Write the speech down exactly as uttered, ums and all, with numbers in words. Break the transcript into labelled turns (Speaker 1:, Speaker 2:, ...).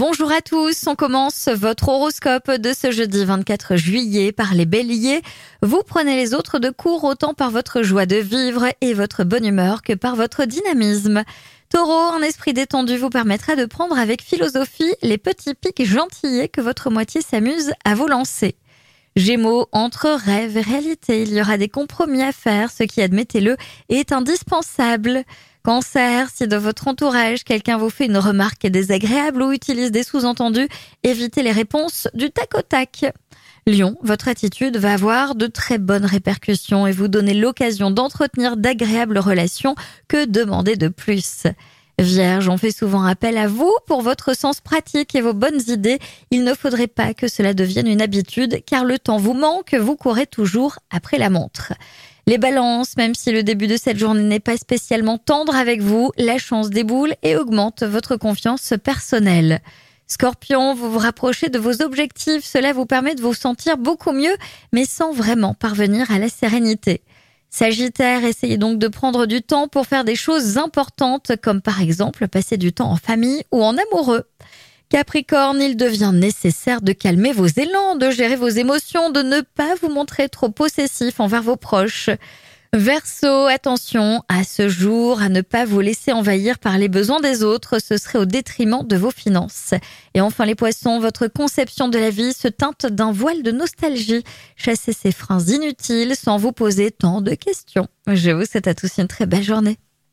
Speaker 1: Bonjour à tous, on commence votre horoscope de ce jeudi vingt-quatre juillet par les béliers. Vous prenez les autres de court autant par votre joie de vivre et votre bonne humeur que par votre dynamisme. Taureau, un esprit détendu vous permettra de prendre avec philosophie les petits pics gentillets que votre moitié s'amuse à vous lancer. Gémeaux, entre rêve et réalité, il y aura des compromis à faire, ce qui, admettez-le, est indispensable. Cancer, si dans votre entourage, quelqu'un vous fait une remarque désagréable ou utilise des sous-entendus, évitez les réponses du tac au tac. Lion, votre attitude va avoir de très bonnes répercussions et vous donner l'occasion d'entretenir d'agréables relations. Que demander de plus ? Vierge, on fait souvent appel à vous pour votre sens pratique et vos bonnes idées. Il ne faudrait pas que cela devienne une habitude car le temps vous manque, vous courez toujours après la montre. Les balances, même si le début de cette journée n'est pas spécialement tendre avec vous, la chance déboule et augmente votre confiance personnelle. Scorpion, vous vous rapprochez de vos objectifs, cela vous permet de vous sentir beaucoup mieux, mais sans vraiment parvenir à la sérénité. Sagittaire, essayez donc de prendre du temps pour faire des choses importantes, comme par exemple passer du temps en famille ou en amoureux. Capricorne, il devient nécessaire de calmer vos élans, de gérer vos émotions, de ne pas vous montrer trop possessif envers vos proches. Verseau, attention à ce jour à ne pas vous laisser envahir par les besoins des autres, ce serait au détriment de vos finances. Et enfin les poissons, votre conception de la vie se teinte d'un voile de nostalgie. Chassez ces freins inutiles sans vous poser tant de questions. Je vous souhaite à tous une très belle journée.